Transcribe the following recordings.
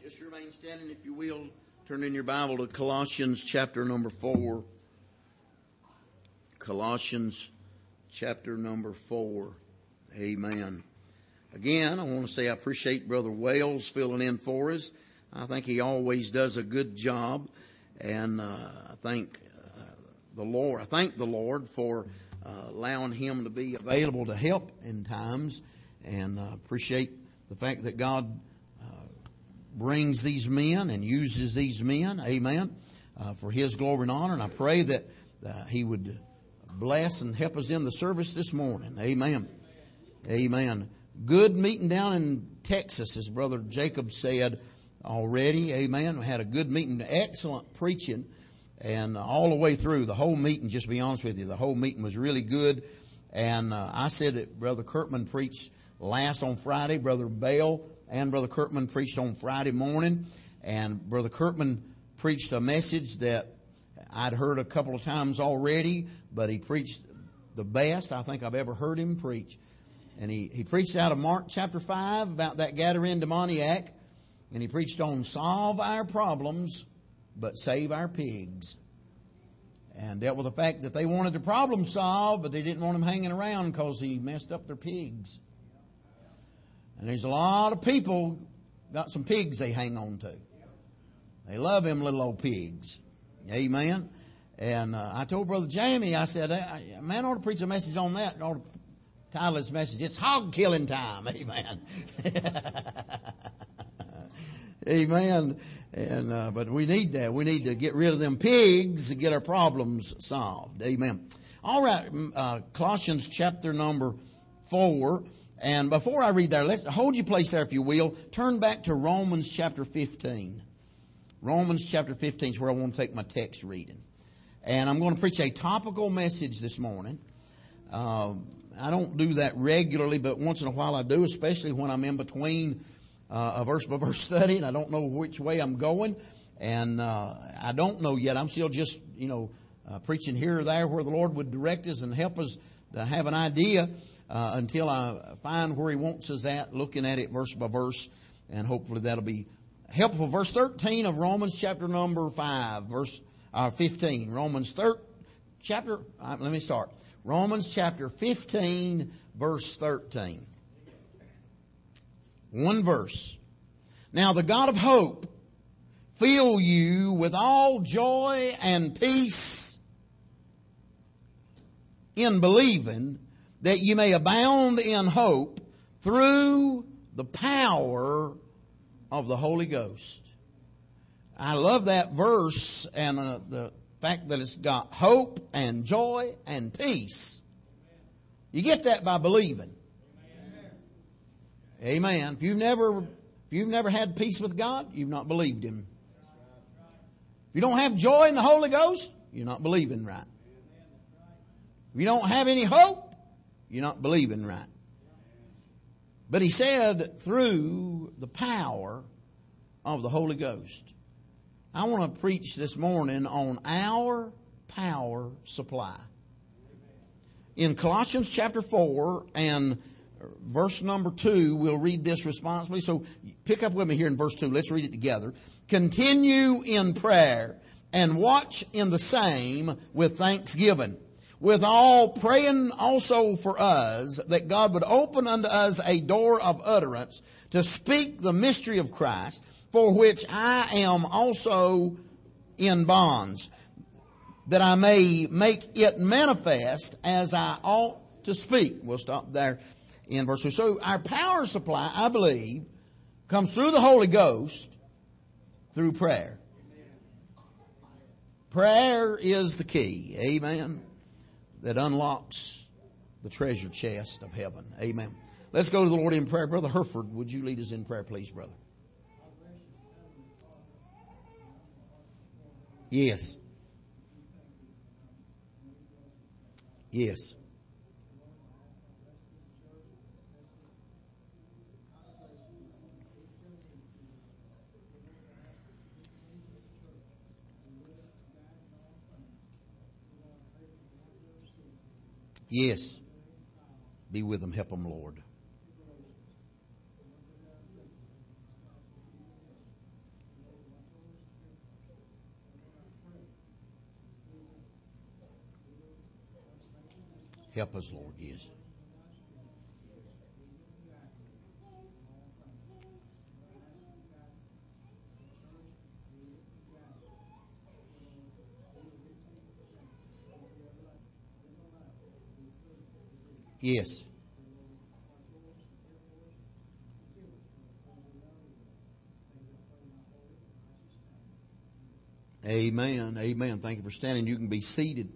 Just remain standing if you will. Turn in your Bible to Colossians chapter number 4. Colossians chapter number 4. Amen. Again, I want to say I appreciate Brother Wales filling in for us. I think he always does a good job. And I thank the Lord for allowing him to be available to help in times. And appreciate the fact that God brings these men and uses these men, amen, for His glory and honor. And I pray that He would bless and help us in the service this morning. Amen. Amen. Good meeting down in Texas, as Brother Jacob said already. Amen. We had a good meeting, excellent preaching, and all the way through, the whole meeting, just to be honest with you, the whole meeting was really good. And I said that Brother Kirkman preached last on Friday. Brother Bell and Brother Kirkman preached on Friday morning. And Brother Kirkman preached a message that I'd heard a couple of times already, but he preached the best I think I've ever heard him preach. And he preached out of Mark chapter 5 about that Gadarene demoniac. And he preached on solve our problems, but save our pigs. And dealt with the fact that they wanted the problem solved, but they didn't want him hanging around because he messed up their pigs. And there's a lot of people got some pigs they hang on to. They love them little old pigs. Amen. And I told Brother Jamie, I said, a man ought to preach a message on that. I ought to title this message, it's hog killing time. Amen. Amen. And but we need that. We need to get rid of them pigs to get our problems solved. Amen. All right, Colossians chapter number 4. And before I read there, let's hold your place there if you will. Turn back to Romans chapter 15. Romans chapter 15 is where I want to take my text reading. And I'm going to preach a topical message this morning. I don't do that regularly, but once in a while I do, especially when I'm in between a verse by verse study and I don't know which way I'm going. And I don't know yet. I'm still just, preaching here or there where the Lord would direct us and help us to have an idea until I find where He wants us at, looking at it verse by verse. And hopefully that'll be helpful. Verse 13 of Romans chapter number 5, verse 15. Romans chapter 15, verse 13. One verse. Now the God of hope fill you with all joy and peace in believing, that you may abound in hope through the power of the Holy Ghost. I love that verse and the fact that it's got hope and joy and peace. You get that by believing. Amen. If you've never had peace with God, you've not believed Him. If you don't have joy in the Holy Ghost, you're not believing right. If you don't have any hope, you're not believing right. But He said through the power of the Holy Ghost. I want to preach this morning on our power supply. In Colossians chapter 4 and verse number 2, we'll read this responsibly. So pick up with me here in verse 2. Let's read it together. Continue in prayer and watch in the same with thanksgiving. With all praying also for us, that God would open unto us a door of utterance to speak the mystery of Christ, for which I am also in bonds, that I may make it manifest as I ought to speak. We'll stop there in verse 2. So our power supply, I believe, comes through the Holy Ghost through prayer. Prayer is the key. Amen. That unlocks the treasure chest of heaven. Amen. Let's go to the Lord in prayer. Brother Herford, would you lead us in prayer, please, brother? Yes. Yes. Yes. Be with them. Help them, Lord. Help us, Lord. Yes. Yes. Amen. Amen. Thank you for standing. You can be seated.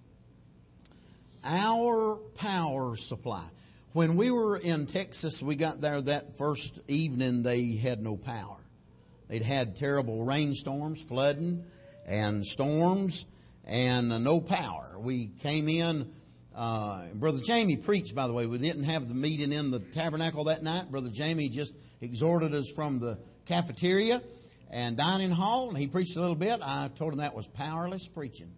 Our power supply. When we were in Texas, we got there that first evening, they had no power. They'd had terrible rainstorms, flooding, and storms, and no power. We came in, Brother Jamie preached, by the way. We didn't have the meeting in the tabernacle that night. Brother Jamie just exhorted us from the cafeteria and dining hall, and he preached a little bit. I told him that was powerless preaching.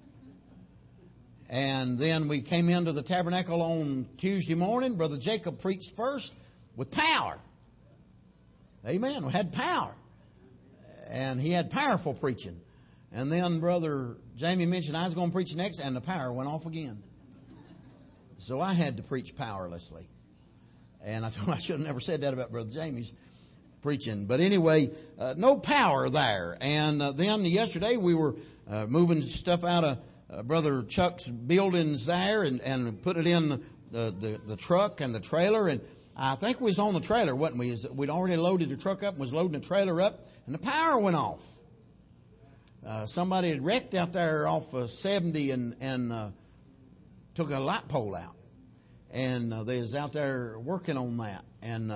And then we came into the tabernacle on Tuesday morning. Brother Jacob preached first with power. Amen. We had power. And he had powerful preaching. And then Brother Jamie mentioned I was going to preach next, and the power went off again. So I had to preach powerlessly. And I thought I should have never said that about Brother Jamie's preaching. But anyway, no power there. And then yesterday we were moving stuff out of Brother Chuck's buildings there and put it in the truck and the trailer. And I think we was on the trailer, wasn't we? We'd already loaded the truck up and was loading the trailer up, and the power went off. Somebody had wrecked out there off of 70 and took a light pole out. And they was out there working on that. And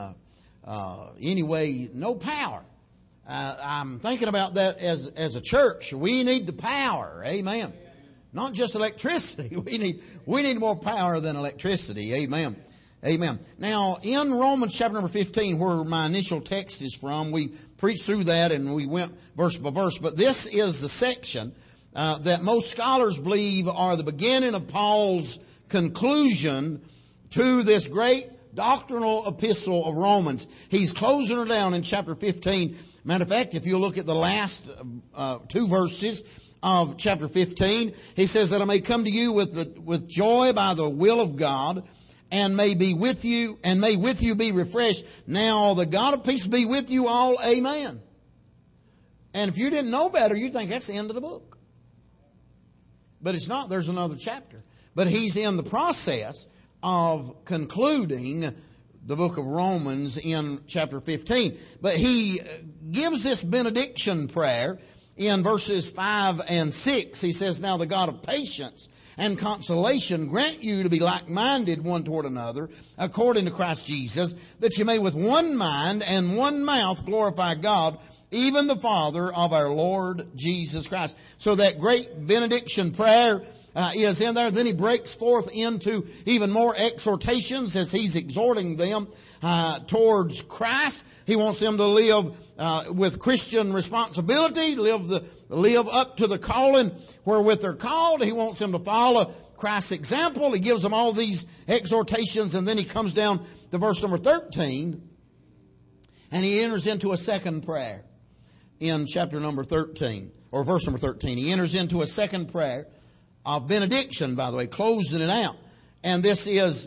anyway, no power. I'm thinking about that as a church. We need the power. Amen. Not just electricity. We need more power than electricity. Amen. Amen. Now, in Romans chapter number 15, where my initial text is from, we preached through that and we went verse by verse. But this is the section that most scholars believe are the beginning of Paul's conclusion to this great doctrinal epistle of Romans. He's closing her down in chapter 15. Matter of fact, if you look at the last two verses of chapter 15, he says that I may come to you with joy by the will of God, and may with you be refreshed. Now the God of peace be with you all. Amen. And if you didn't know better, you'd think that's the end of the book. But it's not. There's another chapter. But he's in the process of concluding the book of Romans in chapter 15. But he gives this benediction prayer in verses 5 and 6. He says, now the God of patience and consolation grant you to be like-minded one toward another, according to Christ Jesus, that you may with one mind and one mouth glorify God, even the Father of our Lord Jesus Christ. So that great benediction prayer is in there. Then he breaks forth into even more exhortations as he's exhorting them towards Christ. He wants them to live with Christian responsibility, live up to the calling wherewith they're called. He wants them to follow Christ's example. He gives them all these exhortations, and then he comes down to verse number 13, and he enters into a second prayer in chapter number 13, or verse number 13. He enters into a second prayer of benediction, by the way, closing it out. And this is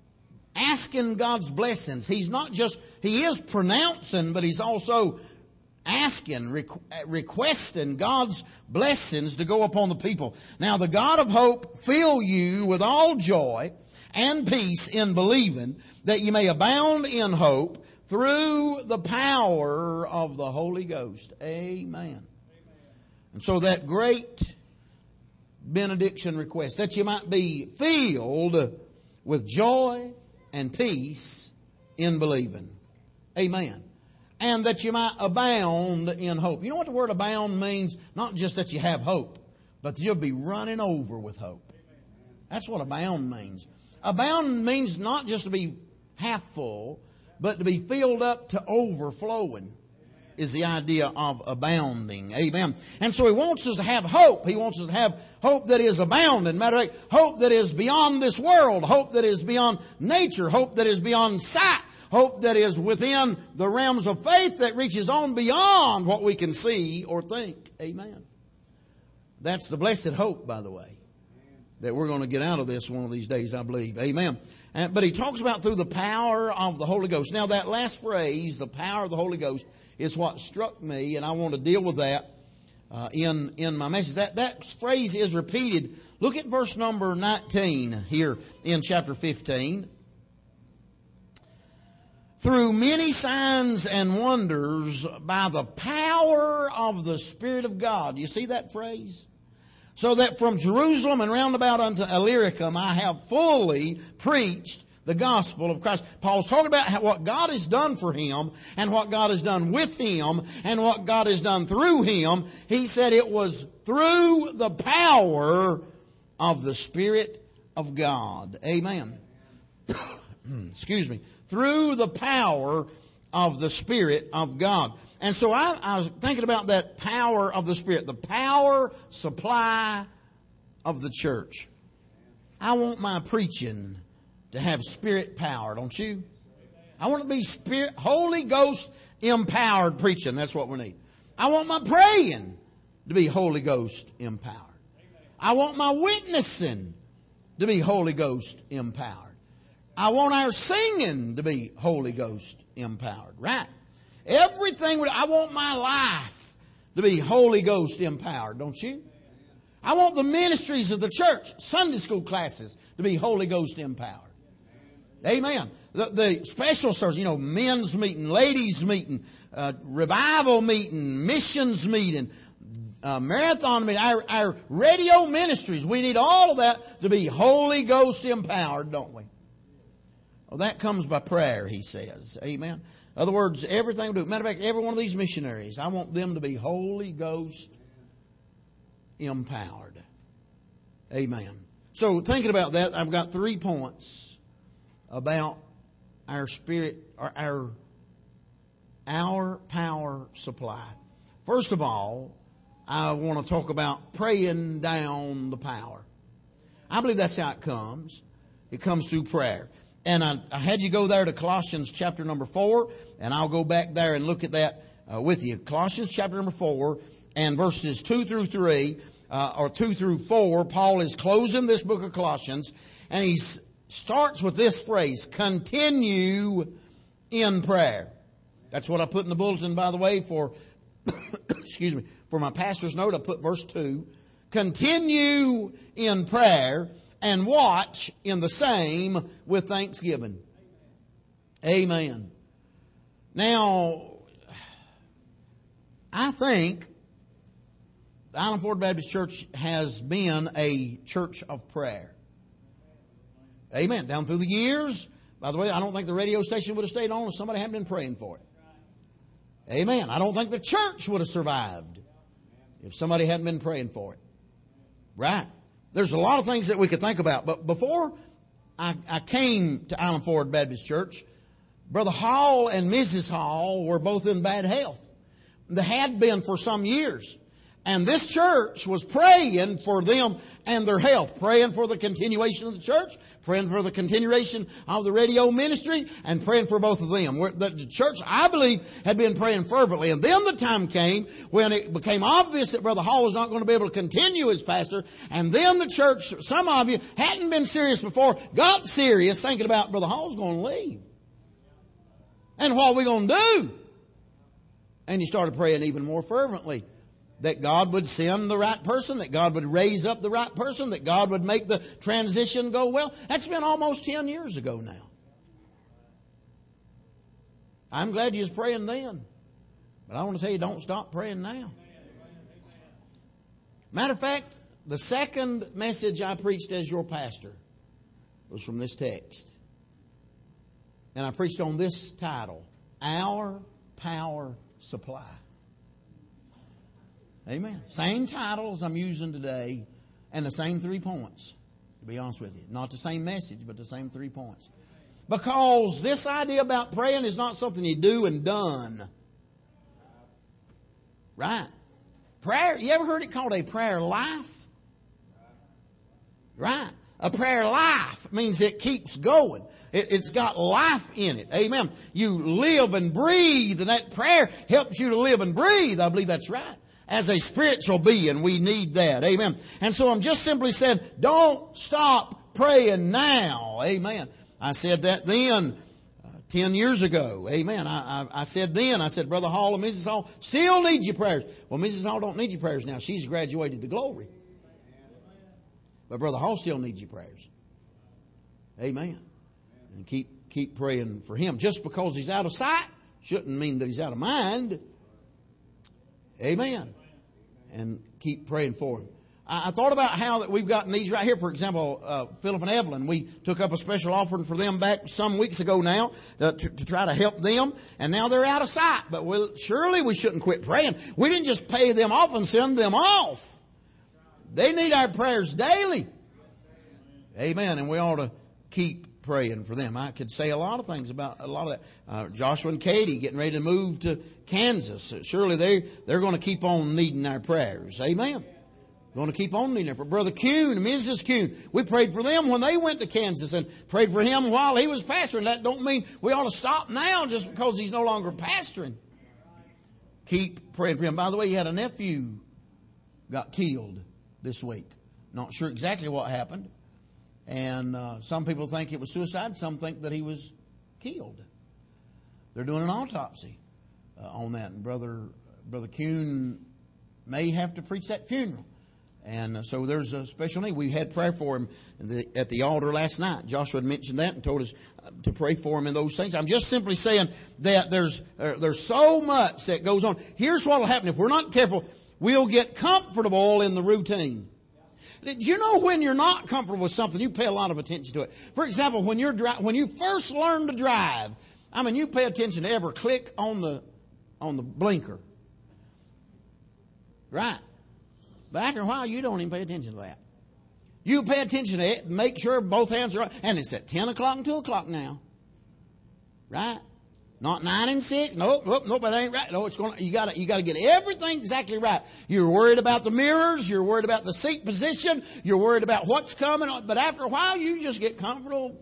asking God's blessings. He is pronouncing, but he's also asking, requesting God's blessings to go upon the people. Now the God of hope fill you with all joy and peace in believing, that you may abound in hope through the power of the Holy Ghost. Amen. And so that great benediction request, that you might be filled with joy and peace in believing. Amen. And that you might abound in hope. You know what the word abound means? Not just that you have hope, but you'll be running over with hope. That's what abound means. Abound means not just to be half full, but to be filled up to overflowing is the idea of abounding. Amen. And so he wants us to have hope. He wants us to have hope that is abounding. Matter of fact, hope that is beyond this world. Hope that is beyond nature. Hope that is beyond sight. Hope that is within the realms of faith that reaches on beyond what we can see or think. Amen. That's the blessed hope, by the way. that we're going to get out of this one of these days, I believe. Amen. But he talks about through the power of the Holy Ghost. Now that last phrase, the power of the Holy Ghost, is what struck me, and I want to deal with that in my message. That phrase is repeated. Look at verse number 19 here in chapter 15. Through many signs and wonders by the power of the Spirit of God. You see that phrase? So that from Jerusalem and round about unto Illyricum I have fully preached the gospel of Christ. Paul's talking about what God has done for him and what God has done with him and what God has done through him. He said it was through the power of the Spirit of God. Amen. Excuse me. Through the power of the Spirit of God. And so I was thinking about that power of the Spirit, the power supply of the church. I want my preaching to have Spirit power, don't you? I want to be Spirit, Holy Ghost empowered preaching. That's what we need. I want my praying to be Holy Ghost empowered. I want my witnessing to be Holy Ghost empowered. I want our singing to be Holy Ghost empowered. Right? Everything, I want my life to be Holy Ghost empowered, don't you? I want the ministries of the church, Sunday school classes, to be Holy Ghost empowered. Amen. The special service, men's meeting, ladies meeting, revival meeting, missions meeting, marathon meeting, our radio ministries. We need all of that to be Holy Ghost empowered, don't we? Well, that comes by prayer, he says. Amen. In other words, everything we do. Matter of fact, every one of these missionaries, I want them to be Holy Ghost empowered. Amen. So thinking about that, I've got 3 points about our spirit, or our power supply. First of all, I want to talk about praying down the power. I believe that's how it comes. It comes through prayer. And I had you go there to Colossians chapter number 4, and I'll go back there and look at that with you. Colossians chapter number 4 and verses 2 through 3, or 2 through 4, Paul is closing this book of Colossians, and he starts with this phrase, continue in prayer. That's what I put in the bulletin, by the way, for, excuse me, for my pastor's note. I put verse 2, continue in prayer, and watch in the same with thanksgiving. Amen. Now, I think the Island Ford Baptist Church has been a church of prayer. Amen. Down through the years. By the way, I don't think the radio station would have stayed on if somebody hadn't been praying for it. Amen. I don't think the church would have survived if somebody hadn't been praying for it. Right. There's a lot of things that we could think about. But before I came to Island Ford Baptist Church, Brother Hall and Mrs. Hall were both in bad health. They had been for some years. And this church was praying for them and their health, praying for the continuation of the church, praying for the continuation of the radio ministry, and praying for both of them. The church, I believe, had been praying fervently. And then the time came when it became obvious that Brother Hall was not going to be able to continue as pastor. And then the church, some of you hadn't been serious before, got serious thinking about Brother Hall's going to leave. And what are we going to do? And you started praying even more fervently. That God would send the right person, that God would raise up the right person, that God would make the transition go well. That's been almost 10 years ago now. I'm glad you was praying then. But I want to tell you, don't stop praying now. Matter of fact, the second message I preached as your pastor was from this text. And I preached on this title, Our Power Supply. Amen. Same titles I'm using today and the same 3 points, to be honest with you. Not the same message, but the same 3 points. Because this idea about praying is not something you do and done. Right. Prayer, you ever heard it called a prayer life? Right. A prayer life means it keeps going. It's got life in it. Amen. You live and breathe, and that prayer helps you to live and breathe. I believe that's right. as a spiritual being. We need that. Amen. And so I'm just simply saying, don't stop praying now. Amen. I said that then, 10 years ago. Amen. I said then, Brother Hall and Mrs. Hall still need your prayers. Well, Mrs. Hall don't need your prayers now. She's graduated to glory. But Brother Hall still needs your prayers. Amen. And keep praying for him. Just because he's out of sight shouldn't mean that he's out of mind. Amen. And keep praying for him. I thought about how that we've gotten these right here. For example, Philip and Evelyn, we took up a special offering for them back some weeks ago now to try to help them. And now they're out of sight. But surely we shouldn't quit praying. We didn't just pay them off and send them off. They need our prayers daily. Amen. And we ought to keep praying for them. I could say a lot of things about a lot of that. Joshua and Katie getting ready to move to Kansas. Surely they're going to keep on needing our prayers. Amen. Going to keep on needing our prayers. Brother Kuhn and Mrs. Kuhn, we prayed for them when they went to Kansas and prayed for him while he was pastoring. That don't mean we ought to stop now just because he's no longer pastoring. Keep praying for him. By the way, he had a nephew got killed this week. Not sure exactly what happened. And some people think it was suicide. Some think that he was killed. They're doing an autopsy on that. And Brother Kuhn may have to preach that funeral. And so there's a special need. We had prayer for him at the altar last night. Joshua had mentioned that and told us to pray for him in those things. I'm just simply saying that there's so much that goes on. Here's what will happen. If we're not careful, we'll get comfortable in the routine. Did you know when you're not comfortable with something, you pay a lot of attention to it? For example, when you first learn to drive, you pay attention to every click on the blinker. Right. But after a while, you don't even pay attention to that. You pay attention to it, make sure both hands are right. And it's at 10 o'clock and 2 o'clock now. Right? Not 9 and 6. Nope, that ain't right. No, you gotta get everything exactly right. You're worried about the mirrors. You're worried about the seat position. You're worried about what's coming. But after a while, you just get comfortable.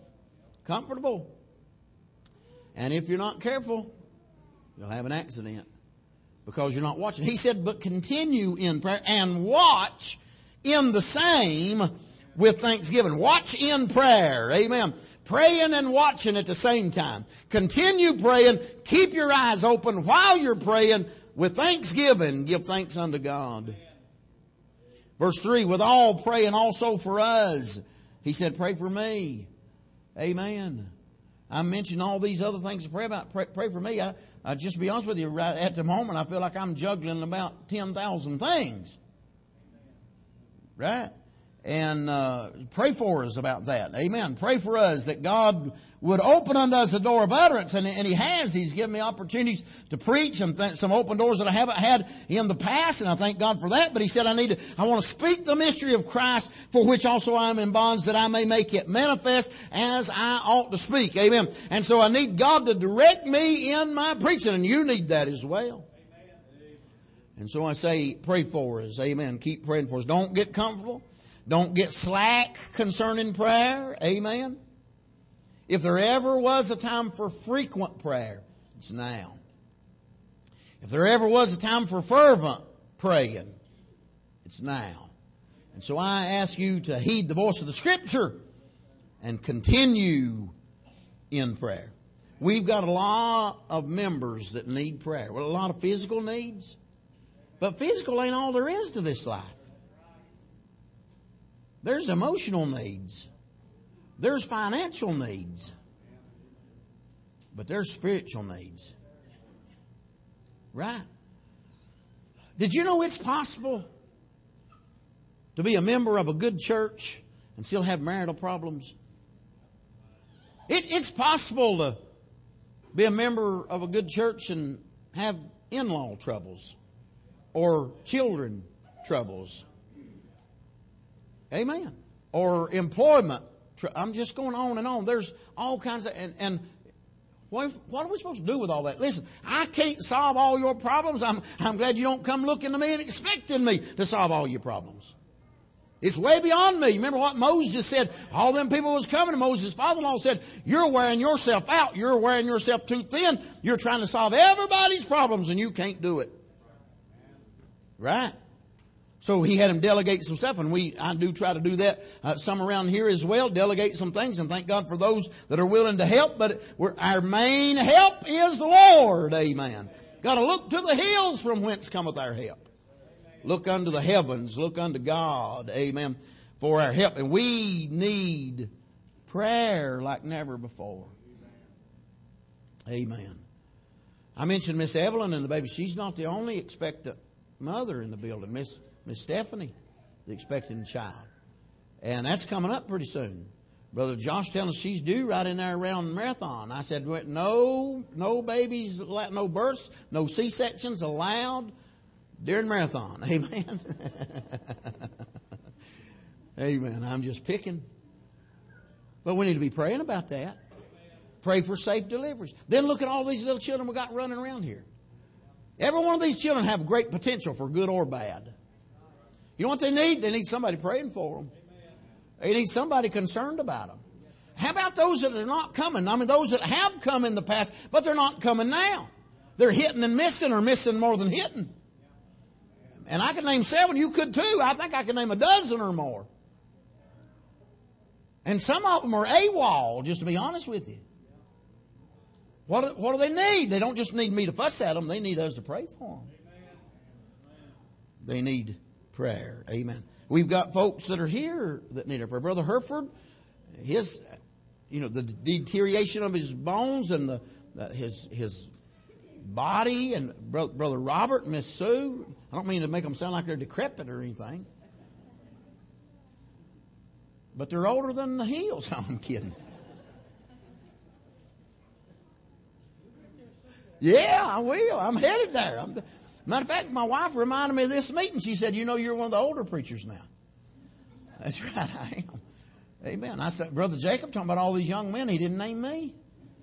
And if you're not careful, you'll have an accident. Because you're not watching. He said, but continue in prayer and watch in the same with thanksgiving. Watch in prayer. Amen. Praying and watching at the same time. Continue praying. Keep your eyes open while you're praying with thanksgiving. Give thanks unto God. Verse 3, with all praying also for us. He said, pray for me. Amen. I mentioned all these other things to pray about. Pray for me. I just be honest with you, right at the moment, I feel like I'm juggling about 10,000 things. Right? And pray for us about that. Amen. Pray for us that God would open unto us the door of utterance. And He has. He's given me opportunities to preach and some open doors that I haven't had in the past. And I thank God for that. But He said I want to speak the mystery of Christ, for which also I am in bonds, that I may make it manifest as I ought to speak. Amen. And so I need God to direct me in my preaching. And you need that as well. And so I say, pray for us. Amen. Keep praying for us. Don't get comfortable. Don't get slack concerning prayer. Amen. If there ever was a time for frequent prayer, it's now. If there ever was a time for fervent praying, it's now. And so I ask you to heed the voice of the Scripture and continue in prayer. We've got a lot of members that need prayer. Well, a lot of physical needs. But physical ain't all there is to this life. There's emotional needs. There's financial needs. But there's spiritual needs. Right? Did you know it's possible to be a member of a good church and still have marital problems? It's possible to be a member of a good church and have in-law troubles or children troubles. Amen. Or employment. I'm just going on and on. There's all kinds of, and what are we supposed to do with all that? Listen, I can't solve all your problems. I'm glad you don't come looking to me and expecting me to solve all your problems. It's way beyond me. Remember what Moses said? All them people was coming, and Moses' father-in-law said, you're wearing yourself out. You're wearing yourself too thin. You're trying to solve everybody's problems and you can't do it. Right. So he had him delegate some stuff, and I do try to do that some around here as well, delegate some things, and thank God for those that are willing to help. But our main help is the Lord. Amen. Got to look to the hills from whence cometh our help. Look unto the heavens, look unto God. Amen. For our help. And we need prayer like never before. Amen. I mentioned Miss Evelyn and the baby. She's not the only expectant mother in the building. Miss Stephanie, the expecting child. And that's coming up pretty soon. Brother Josh telling us she's due right in there around Marathon. I said, no babies, no births, no C-sections allowed during Marathon. Amen. Amen. I'm just picking. But we need to be praying about that. Pray for safe deliveries. Then look at all these little children we got running around here. Every one of these children have great potential for good or bad. You know what they need? They need somebody praying for them. They need somebody concerned about them. How about those that are not coming? I mean, those that have come in the past, but they're not coming now. They're hitting and missing, or missing more than hitting. And I could name 7. You could too. I think I could name a dozen or more. And some of them are AWOL, just to be honest with you. What do they need? They don't just need me to fuss at them. They need us to pray for them. They need prayer. Amen. We've got folks that are here that need our prayer. Brother Hereford, the deterioration of his bones and his body, and Brother Robert and Miss Sue. I don't mean to make them sound like they're decrepit or anything. But they're older than the hills. I'm kidding. Yeah, I will. I'm headed there. Matter of fact, my wife reminded me of this meeting. She said, you're one of the older preachers now. That's right, I am. Amen. I said, Brother Jacob, talking about all these young men, he didn't name me.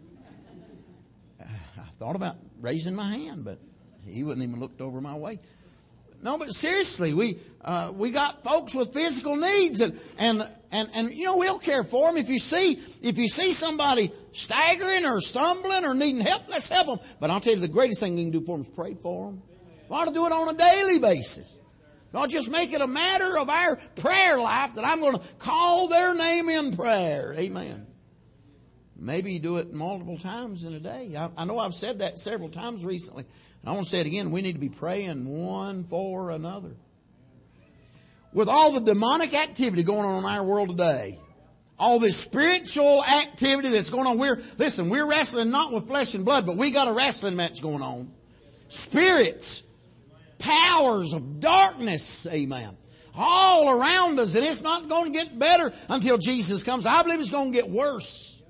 I thought about raising my hand, but he wouldn't even looked over my way. No, but seriously, we got folks with physical needs, and we'll care for them. If you see somebody staggering or stumbling or needing help, let's help them. But I'll tell you, the greatest thing we can do for them is pray for them. We ought to do it on a daily basis. Don't just make it a matter of our prayer life that I'm going to call their name in prayer. Amen. Maybe you do it multiple times in a day. I know I've said that several times recently. I want to say it again. We need to be praying one for another. With all the demonic activity going on in our world today, all this spiritual activity that's going on, we're wrestling not with flesh and blood, but we got a wrestling match going on. Spirits, powers of darkness, amen, all around us, and it's not going to get better until Jesus comes. I believe it's going to get worse.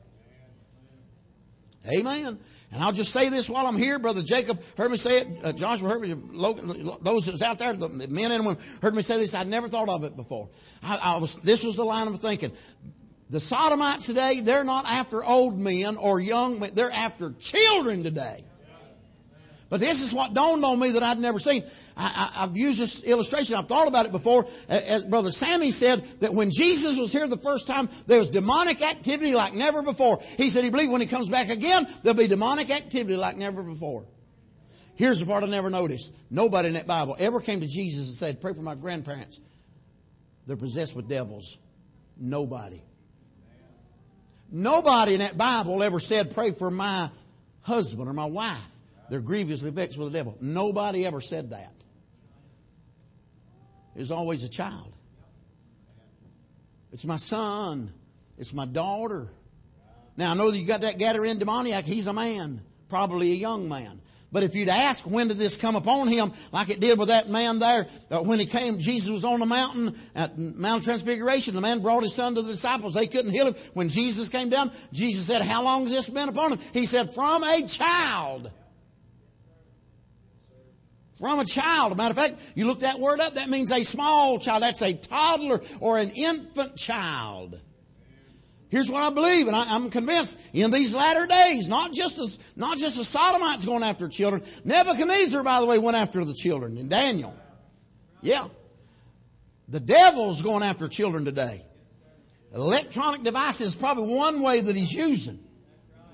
Amen. And I'll just say this while I'm here. Brother Jacob heard me say it. Joshua heard me. Those that was out there, the men and women, heard me say this. I'd never thought of it before. This was the line of thinking. The Sodomites today, they're not after old men or young men. They're after children today. But this is what dawned on me that I'd never seen. I've used this illustration. I've thought about it before. As Brother Sammy said, that when Jesus was here the first time, there was demonic activity like never before. He said he believed when he comes back again, there'll be demonic activity like never before. Here's the part I never noticed. Nobody in that Bible ever came to Jesus and said, pray for my grandparents. They're possessed with devils. Nobody. Nobody in that Bible ever said, pray for my husband or my wife. They're grievously vexed with the devil. Nobody ever said that. It was always a child. It's my son. It's my daughter. Now, I know that you got that Gadarene demoniac. He's a man. Probably a young man. But if you'd ask, when did this come upon him, like it did with that man there, when he came, Jesus was on the mountain, at Mount of Transfiguration. The man brought his son to the disciples. They couldn't heal him. When Jesus came down, Jesus said, how long has this been upon him? He said, from a child. From a child. As a matter of fact, you look that word up, that means a small child. That's a toddler or an infant child. Here's what I believe, and I'm convinced in these latter days, not just the Sodomites going after children. Nebuchadnezzar, by the way, went after the children in Daniel. Yeah. The devil's going after children today. Electronic devices is probably one way that he's using.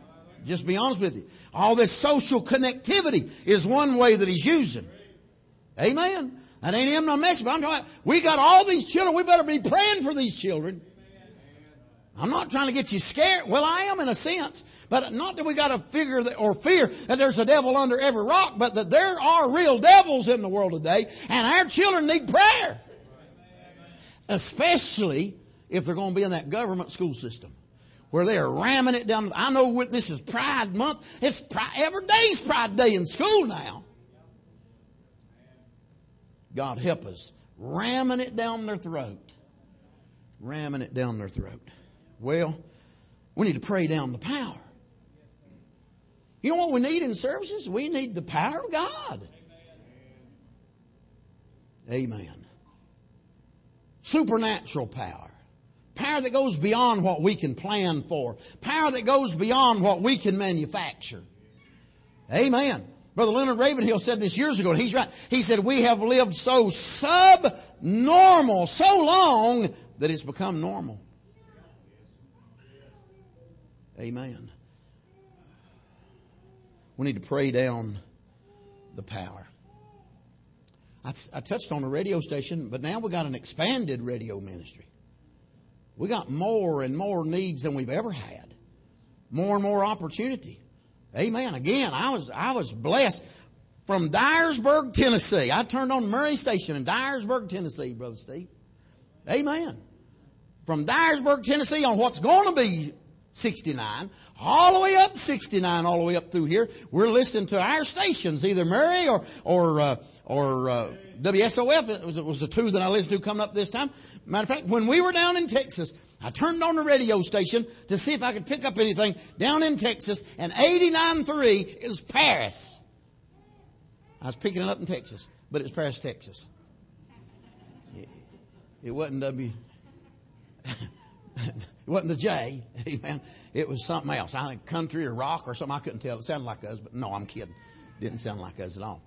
Just be honest with you. All this social connectivity is one way that he's using. Amen. That ain't him no message, but I'm talking about, we got all these children. We better be praying for these children. I'm not trying to get you scared. Well, I am in a sense. But not that we got to figure that, or fear that there's a devil under every rock, but that there are real devils in the world today, and our children need prayer. Especially if they're going to be in that government school system where they are ramming it down. I know this is Pride Month. Every day's Pride Day in school now. God help us. Ramming it down their throat. Ramming it down their throat. Well, we need to pray down the power. You know what we need in services? We need the power of God. Amen. Supernatural power. Power that goes beyond what we can plan for. Power that goes beyond what we can manufacture. Amen. Brother Leonard Ravenhill said this years ago, and he's right. He said, we have lived so subnormal, so long, that it's become normal. Amen. We need to pray down the power. I touched on a radio station, but now we got an expanded radio ministry. We got more and more needs than we've ever had. More and more opportunity. Amen. Again, I was blessed from Dyersburg, Tennessee. I turned on the Murray Station in Dyersburg, Tennessee, Brother Steve. Amen. From Dyersburg, Tennessee on what's going to be 69, all the way up 69, all the way up through here. We're listening to our stations, either Murray or WSOF. It was the two that I listened to coming up this time. Matter of fact, when we were down in Texas, I turned on the radio station to see if I could pick up anything down in Texas, and 89.3 is Paris. I was picking it up in Texas, but it's Paris, Texas. It wasn't it wasn't the J, amen. It was something else. I think country or rock or something. I couldn't tell. It sounded like us, but no, I'm kidding. Didn't sound like us at all.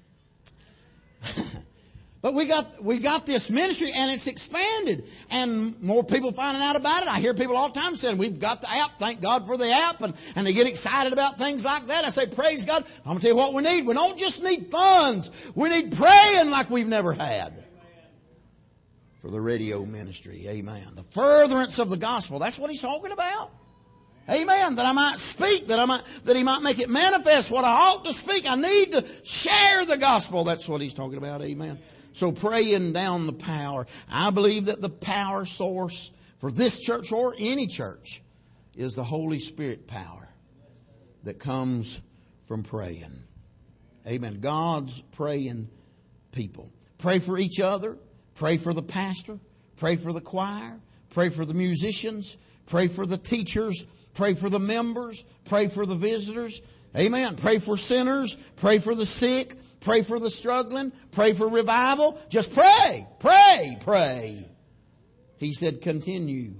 But we got this ministry, and it's expanded, and more people finding out about it. I hear people all the time saying, we've got the app. Thank God for the app. And they get excited about things like that. I say, praise God. I'm going to tell you what we need. We don't just need funds. We need praying like we've never had. For the radio ministry. Amen. The furtherance of the gospel. That's what he's talking about. Amen. That I might speak, that he might make it manifest what I ought to speak. I need to share the gospel. That's what he's talking about. Amen. So praying down the power. I believe that the power source for this church or any church is the Holy Spirit power that comes from praying. Amen. God's praying people. Pray for each other. Pray for the pastor. Pray for the choir. Pray for the musicians. Pray for the teachers. Pray for the members. Pray for the visitors. Amen. Pray for sinners. Pray for the sick. Pray for the struggling. Pray for revival. Just pray. Pray. Pray. He said continue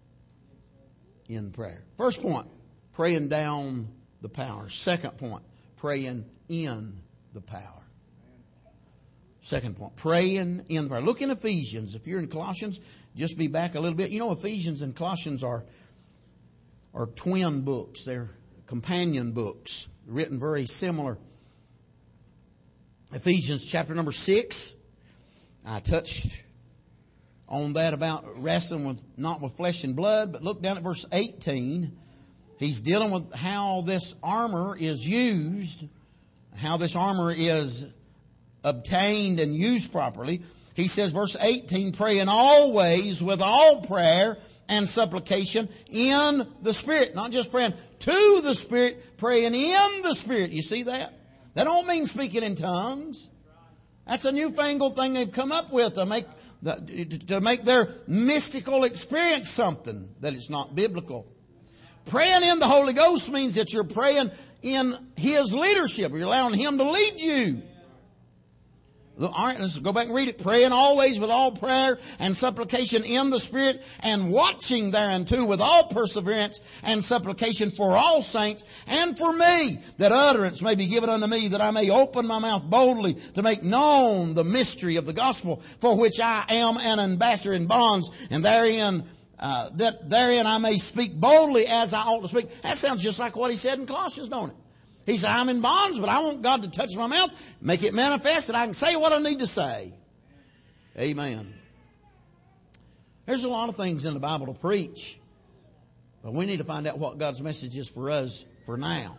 in prayer. First point, praying down the power. Second point, praying in the power. Second point, praying in the power. Look in Ephesians. If you're in Colossians, just be back a little bit. You know, Ephesians and Colossians are twin books. They're companion books, written very similar. Ephesians chapter number 6. I touched on that about wrestling not with flesh and blood, but look down at verse 18. He's dealing with how this armor is used, how this armor is obtained and used properly. He says, verse 18, praying always with all prayer and supplication in the Spirit. Not just praying to the Spirit, praying in the Spirit. You see that? That don't mean speaking in tongues. That's a newfangled thing they've come up with to make their mystical experience something that is not biblical. Praying in the Holy Ghost means that you're praying in His leadership. You're allowing Him to lead you. All right, let's go back and read it. Praying always with all prayer and supplication in the Spirit, and watching thereunto with all perseverance and supplication for all saints and for me, that utterance may be given unto me, that I may open my mouth boldly to make known the mystery of the gospel, for which I am an ambassador in bonds, and therein I may speak boldly as I ought to speak. That sounds just like what he said in Colossians, don't it? He said, I'm in bonds, but I want God to touch my mouth, make it manifest, that I can say what I need to say. Amen. There's a lot of things in the Bible to preach, but we need to find out what God's message is for us for now.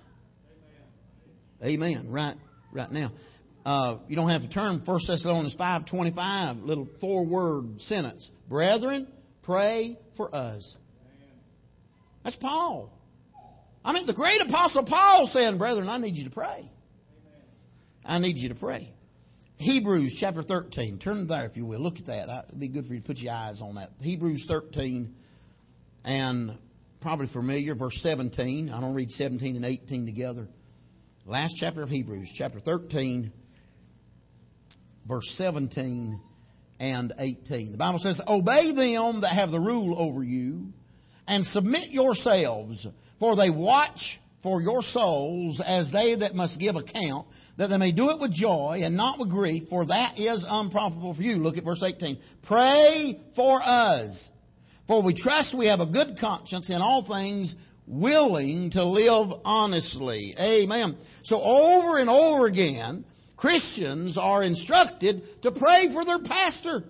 Amen. Right now. You don't have to turn 1 Thessalonians 5:25, little 4-word sentence. Brethren, pray for us. That's Paul. I mean, the great apostle Paul saying, brethren, I need you to pray. I need you to pray. Hebrews chapter 13. Turn there if you will. Look at that. It'd be good for you to put your eyes on that. Hebrews 13 and probably familiar, verse 17. I don't read 17 and 18 together. Last chapter of Hebrews, chapter 13, verse 17 and 18. The Bible says, obey them that have the rule over you, and submit yourselves, for they watch for your souls as they that must give account, that they may do it with joy and not with grief, for that is unprofitable for you. Look at verse 18. Pray for us, for we trust we have a good conscience in all things, willing to live honestly. Amen. So over and over again, Christians are instructed to pray for their pastor.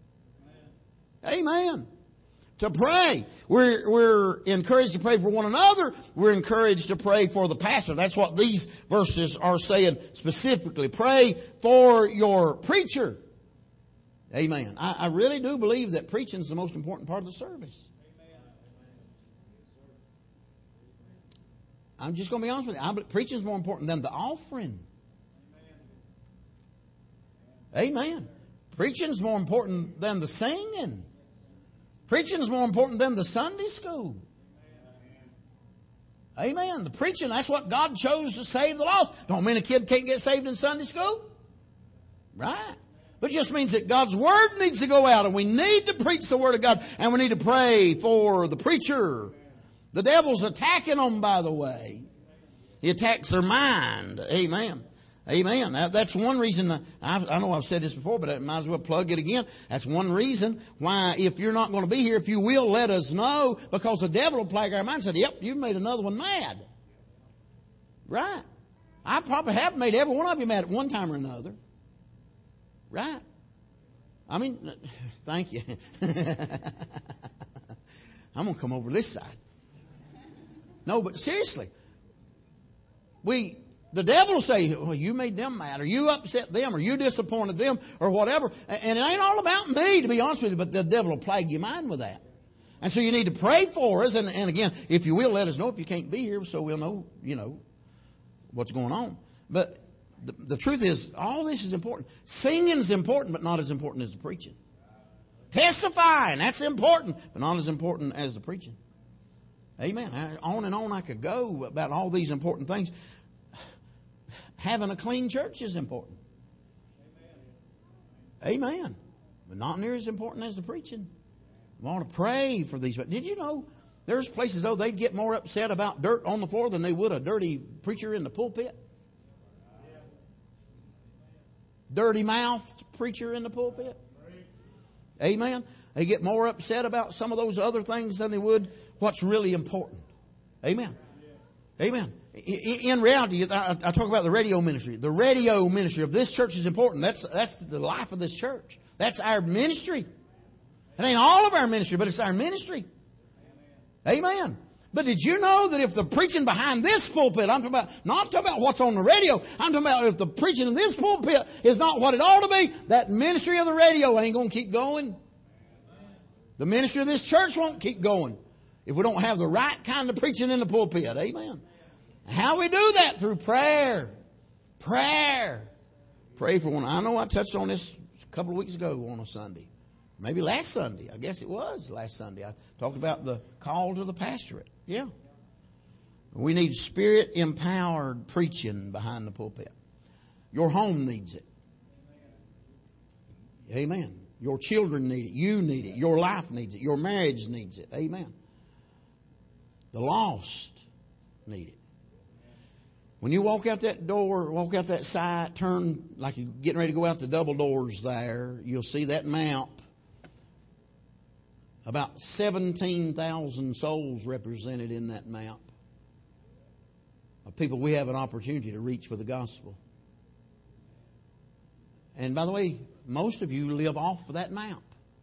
Amen. To pray. We're encouraged to pray for one another. We're encouraged to pray for the pastor. That's what these verses are saying specifically. Pray for your preacher. Amen. I really do believe that preaching is the most important part of the service. I'm just going to be honest with you. I believe preaching is more important than the offering. Amen. Preaching is more important than the singing. Preaching is more important than the Sunday school. Amen. The preaching, that's what God chose to save the lost. Don't mean a kid can't get saved in Sunday school. Right. But it just means that God's Word needs to go out, and we need to preach the Word of God, and we need to pray for the preacher. The devil's attacking them, by the way. He attacks their mind. Amen. Amen. That's one reason, I know I've said this before, but I might as well plug it again. That's one reason why, if you're not going to be here, if you will, let us know, because the devil will plague our mind and say, yep, you've made another one mad. Right. I probably have made every one of you mad at one time or another. Right. I mean, thank you. I'm going to come over this side. No, but seriously, the devil will say, well, you made them mad, or you upset them, or you disappointed them, or whatever. And it ain't all about me, to be honest with you, but the devil will plague your mind with that. And so you need to pray for us. And again, if you will, let us know if you can't be here, so we'll know, what's going on. But the truth is, all this is important. Singing is important, but not as important as the preaching. Testifying, that's important, but not as important as the preaching. Amen. On and on I could go about all these important things. Having a clean church is important. Amen. But not near as important as the preaching. We want to pray for these. But did you know there's places, though, they'd get more upset about dirt on the floor than they would a dirty preacher in the pulpit? Dirty-mouthed preacher in the pulpit? Amen. They get more upset about some of those other things than they would what's really important. Amen. Amen. In reality, I talk about the radio ministry. The radio ministry of this church is important. That's the life of this church. That's our ministry. It ain't all of our ministry, but it's our ministry. Amen. But did you know that if the preaching behind this pulpit, I'm talking about, not talking about what's on the radio, I'm talking about if the preaching in this pulpit is not what it ought to be, that ministry of the radio ain't going to keep going. The ministry of this church won't keep going if we don't have the right kind of preaching in the pulpit. Amen. How we do that? Through prayer. Prayer. Pray for one. I know I touched on this a couple of weeks ago on a Sunday. Maybe last Sunday. I guess it was last Sunday. I talked about the call to the pastorate. Yeah. We need Spirit-empowered preaching behind the pulpit. Your home needs it. Amen. Your children need it. You need it. Your life needs it. Your marriage needs it. Amen. The lost need it. When you walk out that door, walk out that side, turn like you're getting ready to go out the double doors there, you'll see that map. About 17,000 souls represented in that map. of people we have an opportunity to reach with the gospel. And by the way, most of you live off of that map.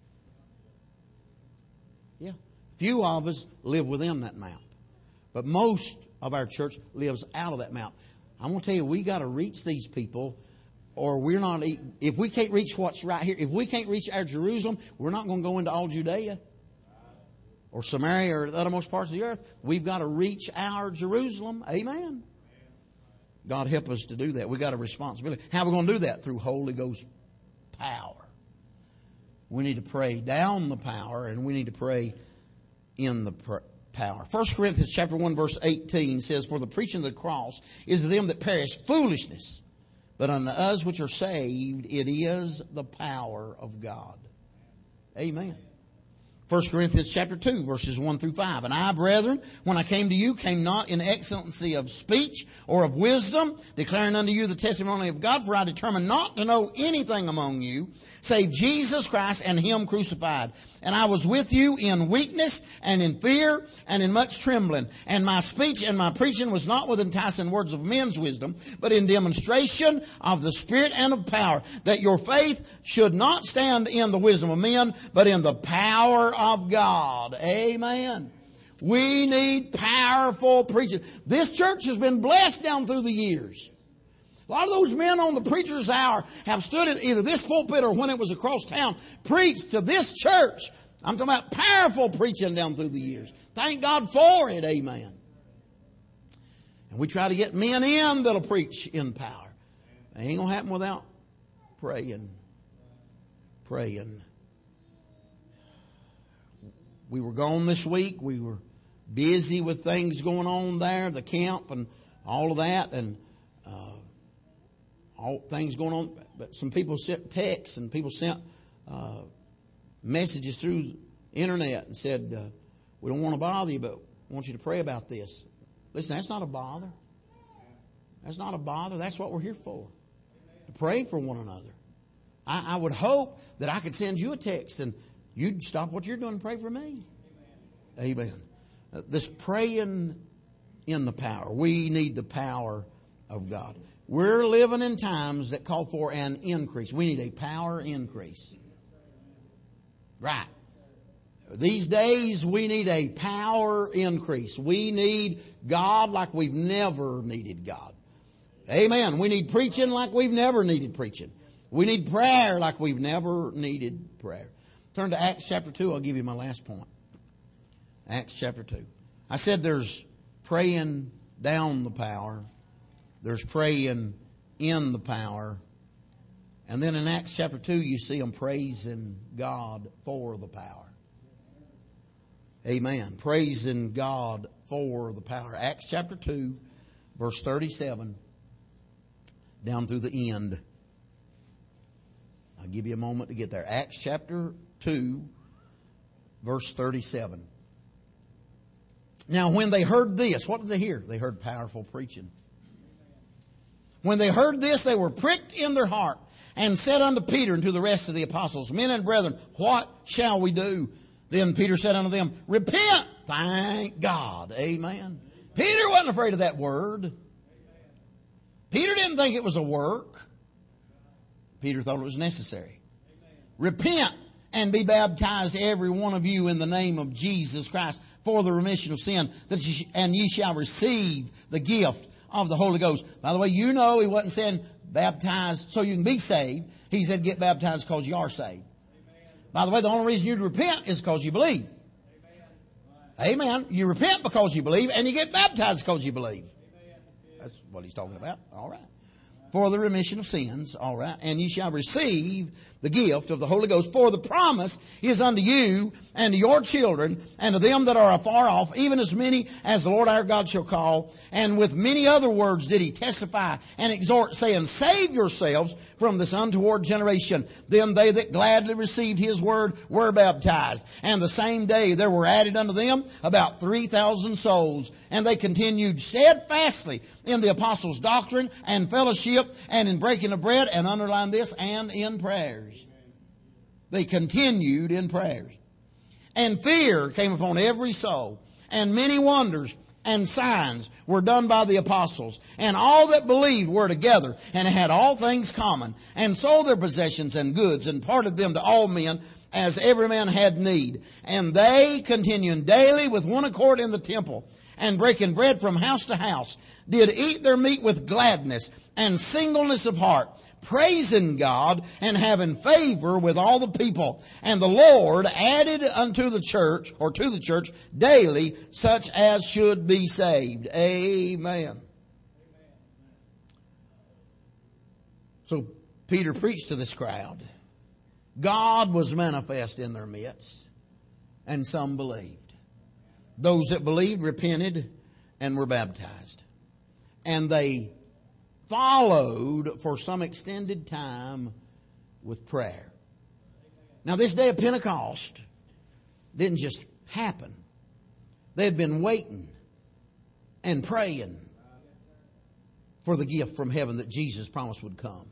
Yeah. Few of us live within that map. But most of our church lives out of that map. I'm going to tell you, we got to reach these people, or we're not, if we can't reach what's right here, if we can't reach our Jerusalem, we're not going to go into all Judea or Samaria or the uttermost parts of the earth. We've got to reach our Jerusalem. Amen. God help us to do that. We've got a responsibility. How are we going to do that? Through Holy Ghost power. We need to pray down the power, and we need to pray in the power. 1 Corinthians chapter 1 verse 18 says, "For the preaching of the cross is to them that perish foolishness, but unto us which are saved it is the power of God." Amen. 1 Corinthians chapter 2 verses 1 through 5. "And I, brethren, when I came to you, came not in excellency of speech or of wisdom, declaring unto you the testimony of God, for I determined not to know anything among you, save Jesus Christ and Him crucified. And I was with you in weakness and in fear and in much trembling. And my speech and my preaching was not with enticing words of men's wisdom, but in demonstration of the Spirit and of power, that your faith should not stand in the wisdom of men, but in the power of God." Amen. We need powerful preaching. This church has been blessed down through the years. A lot of those men on the preacher's hour have stood at either this pulpit or when it was across town, preached to this church. I'm talking about powerful preaching down through the years. Thank God for it. Amen. And we try to get men in that'll preach in power. It ain't going to happen without praying. Praying. We were gone this week. We were busy with things going on there, the camp and all of that, and all things going on. But some people sent texts and people sent messages through the internet and said, "We don't want to bother you, but we want you to pray about this." Listen, that's not a bother. That's not a bother. That's what we're here for. To pray for one another. I would hope that I could send you a text and you'd stop what you're doing and pray for me. Amen. This praying in the power. We need the power of God. We're living in times that call for an increase. We need a power increase. Right. These days we need a power increase. We need God like we've never needed God. Amen. We need preaching like we've never needed preaching. We need prayer like we've never needed prayer. Turn to Acts chapter 2. I'll give you my last point. Acts chapter 2. I said there's praying down the power. There's praying in the power. And then in Acts chapter 2, you see them praising God for the power. Amen. Praising God for the power. Acts chapter 2, verse 37, down through the end. I'll give you a moment to get there. Acts chapter 2, verse 37. "Now when they heard this," what did they hear? They heard powerful preaching. "When they heard this, they were pricked in their heart and said unto Peter and to the rest of the apostles, 'Men and brethren, what shall we do?' Then Peter said unto them, 'Repent.'" Thank God. Amen. Peter wasn't afraid of that word. Peter didn't think it was a work. Peter thought it was necessary. "Repent and be baptized every one of you in the name of Jesus Christ for the remission of sin, and ye shall receive the gift of the Holy Ghost." By the way, you know he wasn't saying baptize so you can be saved. He said get baptized because you are saved. By the way, the only reason you repent is because you believe. Amen. You repent because you believe, and you get baptized because you believe. That's what he's talking about. All right. For the remission of sins. All right. "And ye shall receive the gift of the Holy Ghost, for the promise is unto you and to your children and to them that are afar off, even as many as the Lord our God shall call." And with many other words did he testify and exhort, saying, "Save yourselves from this untoward generation." Then they that gladly received his word were baptized. And the same day there were added unto them about 3,000 souls. And they continued steadfastly in the apostles' doctrine and fellowship and in breaking of bread, and underline this, and in prayers. They continued in prayers. And fear came upon every soul, and many wonders and signs were done by the apostles. And all that believed were together and had all things common, and sold their possessions and goods, and parted them to all men as every man had need. And they, continuing daily with one accord in the temple, and breaking bread from house to house, did eat their meat with gladness and singleness of heart, praising God and having favor with all the people. And the Lord added unto the church, or to the church, daily such as should be saved. Amen. So Peter preached to this crowd. God was manifest in their midst, and some believed. Those that believed repented and were baptized. And they followed for some extended time with prayer. Now, this day of Pentecost didn't just happen. They had been waiting and praying for the gift from heaven that Jesus promised would come.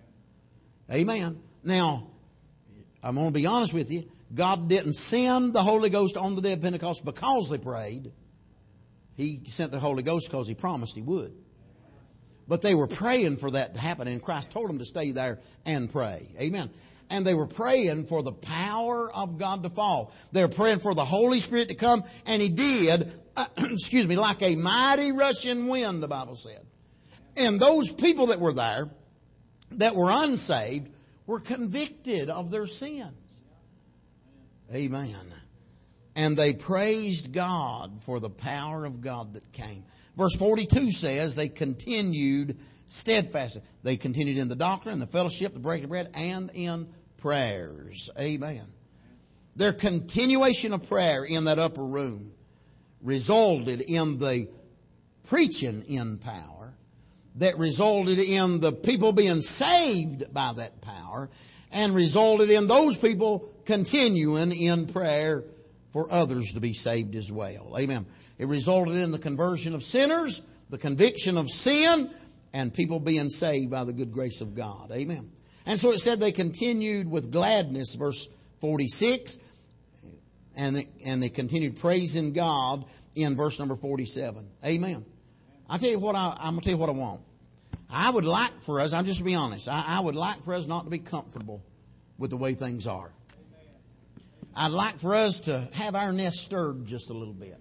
Amen. Now, I'm going to be honest with you. God didn't send the Holy Ghost on the day of Pentecost because they prayed. He sent the Holy Ghost because He promised He would. But they were praying for that to happen, and Christ told them to stay there and pray. Amen. And they were praying for the power of God to fall. They were praying for the Holy Spirit to come, and He did, like a mighty rushing wind, the Bible said. And those people that were there, that were unsaved, were convicted of their sins. Amen. And they praised God for the power of God that came. Verse 42 says they continued steadfastly. They continued in the doctrine, the fellowship, the breaking of bread, and in prayers. Amen. Their continuation of prayer in that upper room resulted in the preaching in power that resulted in the people being saved by that power, and resulted in those people continuing in prayer for others to be saved as well. Amen. It resulted in the conversion of sinners, the conviction of sin, and people being saved by the good grace of God. Amen. And so it said they continued with gladness, verse 46, and they continued praising God in verse number 47. Amen. I'm going to tell you what I want. I would like for us, I'll just be honest, I would like for us not to be comfortable with the way things are. I'd like for us to have our nest stirred just a little bit.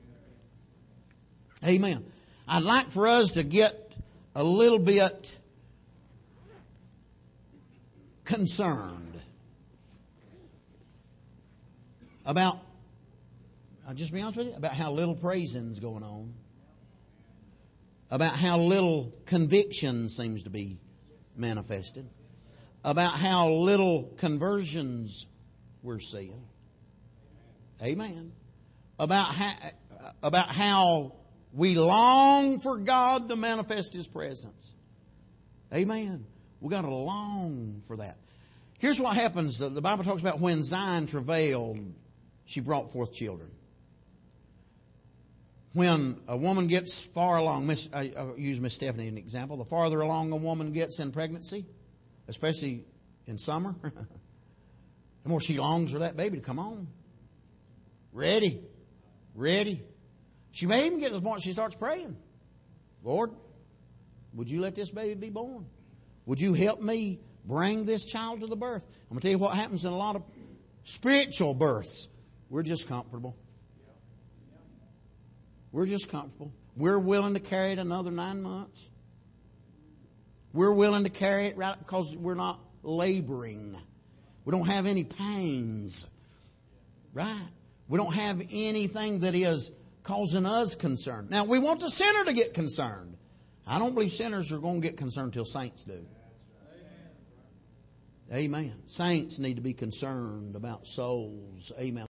Amen. I'd like for us to get a little bit concerned about, I'll just be honest with you, about how little praising's going on. About how little conviction seems to be manifested. About how little conversions we're seeing. Amen. About how we long for God to manifest His presence. Amen. We got to long for that. Here's what happens. The Bible talks about when Zion travailed, she brought forth children. When a woman gets far along, I use Miss Stephanie as an example. The farther along a woman gets in pregnancy, especially in summer, the more she longs for that baby to come on. Ready. She may even get to the point she starts praying. Lord, would you let this baby be born? Would you help me bring this child to the birth? I'm going to tell you what happens in a lot of spiritual births. We're just comfortable. We're just comfortable. We're willing to carry it another 9 months. We're willing to carry it right because we're not laboring. We don't have any pains. Right? We don't have anything that is causing us concern. Now, we want the sinner to get concerned. I don't believe sinners are going to get concerned until saints do. Amen. Saints need to be concerned about souls. Amen.